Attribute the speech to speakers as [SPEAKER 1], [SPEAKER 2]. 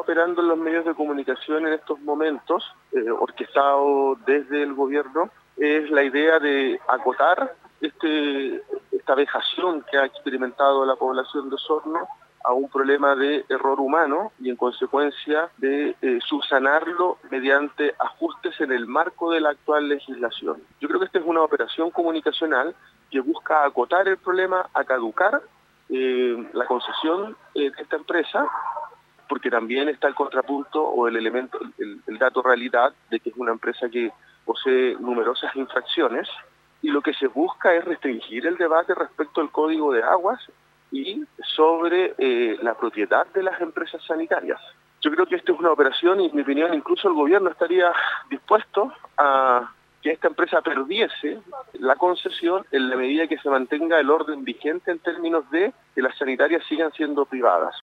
[SPEAKER 1] operando en los medios de comunicación en estos momentos, orquestado desde el gobierno, es la idea de acotar esta vejación que ha experimentado la población de Osorno a un problema de error humano y en consecuencia de subsanarlo mediante ajustes en el marco de la actual legislación. Yo creo que esta es una operación comunicacional que busca acotar el problema, a caducar la concesión de esta empresa, porque también está el contrapunto o el elemento, el dato realidad de que es una empresa que posee numerosas infracciones y lo que se busca es restringir el debate respecto al Código de Aguas y sobre la propiedad de las empresas sanitarias. Yo creo que esta es una operación y en mi opinión incluso el gobierno estaría dispuesto a que esta empresa perdiese la concesión en la medida que se mantenga el orden vigente en términos de que las sanitarias sigan siendo privadas.